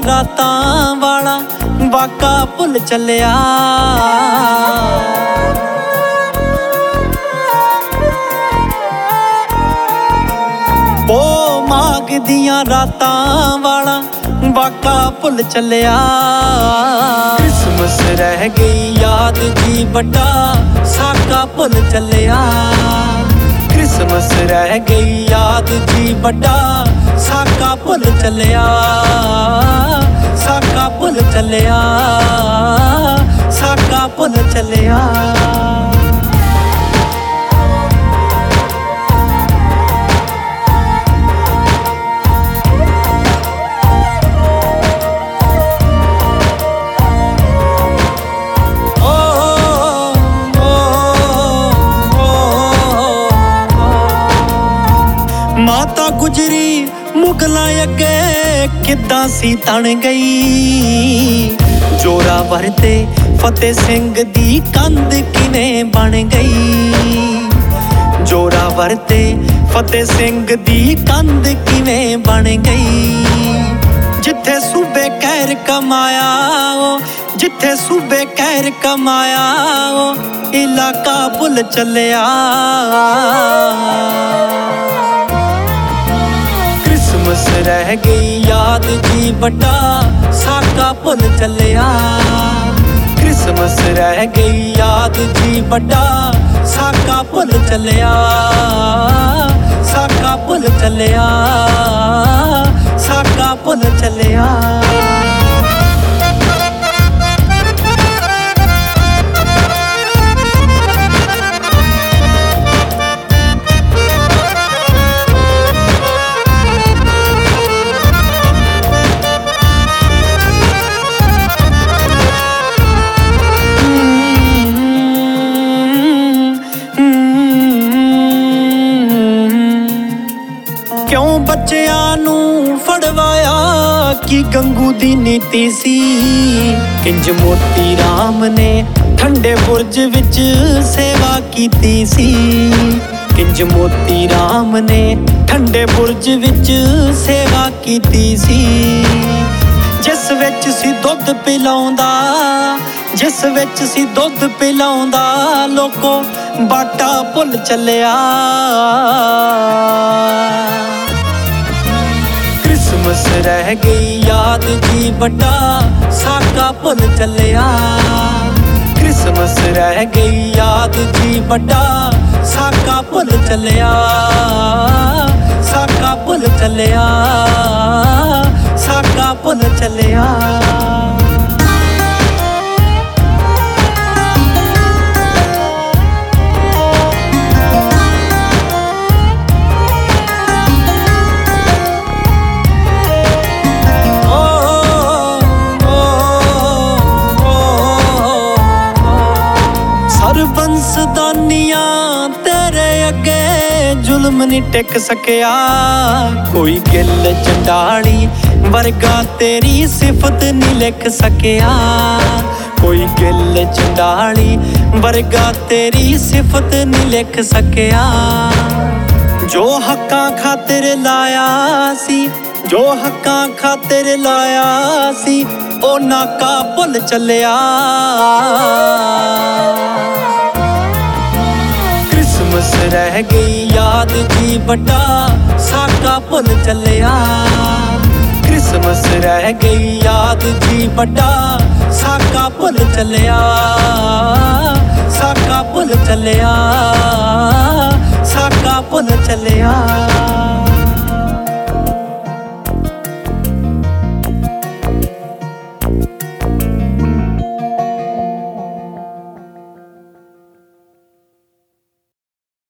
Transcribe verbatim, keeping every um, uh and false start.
ਰਾਤਾਂ ਵਾਲਾ ਵਾਕਾ ਭੁੱਲ ਚੱਲਿਆ। ਉਹ ਮਾਘ ਦੀਆਂ ਰਾਤਾਂ ਵਾਲਾ ਵਾਕਾ ਭੁੱਲ ਚੱਲਿਆ। ਕ੍ਰਿਸਮਸ ਰਹਿ ਗਈ ਯਾਦ ਜੀ ਵੱਡਾ ਸਾਕਾ ਭੁੱਲ ਚੱਲਿਆ। ਕ੍ਰਿਸਮਸ ਰਹਿ ਗਈ ਯਾਦ ਜੀ ਵੱਡਾ ਸਾਕਾ ਭੁੱਲ ਚੱਲਿਆ। ਸਾਕਾ ਭੁੱਲ ਚੱਲਿਆ। ਸਾਕਾ ਭੁੱਲ ਚੱਲਿਆ। ਮਾਤਾ ਗੁਜਰੀ ਮੁਗਲਾਂ ਅੱਗੇ ਕਿੱਦਾਂ ਸੀ ਤਣ ਗਈ। ਜ਼ੋਰਾਵਰ ਤੇ ਫਤਿਹ ਸਿੰਘ ਦੀ ਕੰਧ ਕਿਵੇਂ ਬਣ ਗਈ। ਜ਼ੋਰਾਵਰ ਤੇ ਫਤਿਹ ਸਿੰਘ ਦੀ ਕੰਧ ਕਿਵੇਂ ਬਣ ਗਈ। ਜਿੱਥੇ ਸੂਬੇ ਕਹਿਰ ਕਮਾਇਆ ਉਹ ਜਿੱਥੇ ਸੂਬੇ ਕਹਿਰ ਕਮਾਇਆ ਉਹ ਇਲਾਕਾ ਭੁੱਲ ਚੱਲਿਆ। ਕ੍ਰਿਸਮਸ ਰਹਿ ਗਈ ਯਾਦ ਜੀ ਵੱਡਾ ਸਾਕਾ ਭੁੱਲ ਚੱਲਿਆ। ਕ੍ਰਿਸਮਸ ਰਹਿ ਗਈ ਯਾਦ ਜੀ ਵੱਡਾ ਸਾਕਾ ਭੁੱਲ ਚੱਲਿਆ। ਸਾਕਾ ਭੁੱਲ ਚੱਲਿਆ। ਸਾਕਾ ਭੁੱਲ ਚੱਲਿਆ। ਕਿਉਂ ਬੱਚਿਆਂ ਨੂੰ ਫੜਵਾਇਆ ਕੀ ਗੰਗੂ ਦੀ ਨੀਤੀ ਸੀ। ਕਿੰਜ ਮੋਤੀ ਰਾਮ ਨੇ ਠੰਡੇ ਬੁਰਜ ਵਿੱਚ ਸੇਵਾ ਕੀਤੀ ਸੀ। ਕਿੰਜ ਮੋਤੀ ਰਾਮ ਨੇ ਠੰਡੇ ਬੁਰਜ ਵਿੱਚ ਸੇਵਾ ਕੀਤੀ ਸੀ। ਜਿਸ ਵਿੱਚ ਸੀ ਦੁੱਧ ਪਿਲਾਉਂਦਾ ਜਿਸ ਵਿੱਚ ਸੀ ਦੁੱਧ ਪਿਲਾਉਂਦਾ ਲੋਕੋ ਬਾਟਾ ਭੁੱਲ ਚੱਲਿਆ। ਕ੍ਰਿਸਮਸ ਰਹਿ ਗਈ ਯਾਦ ਜੀ ਵੱਡਾ ਸਾਕਾ ਭੁੱਲ ਚੱਲਿਆ। ਕ੍ਰਿਸਮਸ ਰਹਿ ਗਈ ਯਾਦ ਜੀ ਵੱਡਾ ਸਾਕਾ ਭੁੱਲ ਚੱਲਿਆ। ਸਾਕਾ ਭੁੱਲ ਚੱਲਿਆ। ਸਾਕਾ ਭੁੱਲ ਚੱਲਿਆ। ਸਰਬੰਸਦਾਨੀਆਂ ਤੇਰੇ ਅੱਗੇ ਜ਼ੁਲਮ ਨਹੀਂ ਟਿਕ ਸਕਿਆ। ਕੋਈ ਗਿੱਲ ਚੰਡਾਲੀ ਵਰਗਾ ਤੇਰੀ ਸਿਫਤ ਨਹੀਂ ਲਿਖ ਸਕਿਆ। ਕੋਈ ਗਿੱਲ ਚੰਡਾਲੀ ਵਰਗਾ ਤੇਰੀ ਸਿਫਤ ਨਹੀਂ ਲਿਖ ਸਕਿਆ। ਜੋ ਹੱਕਾਂ ਖਾਤਰ ਲਾਇਆ ਸੀ ਜੋ ਹੱਕਾਂ ਖਾਤਰ ਲਾਇਆ ਸੀ ਉਹ ਨਾਕਾ ਭੁੱਲ ਚੱਲਿਆ। ਕ੍ਰਿਸਮਸ ਰਹਿ ਗਈ ਯਾਦ ਜੀ ਵੱਡਾ ਸਾਕਾ ਭੁੱਲ ਚੱਲਿਆ। ਕ੍ਰਿਸਮਸ ਰਹਿ ਗਈ ਯਾਦ ਜੀ ਵੱਡਾ ਸਾਕਾ ਭੁੱਲ ਚੱਲਿਆ। ਸਾਕਾ ਭੁੱਲ ਚੱਲਿਆ। ਸਾਕਾ ਭੁੱਲ ਚੱਲਿਆ।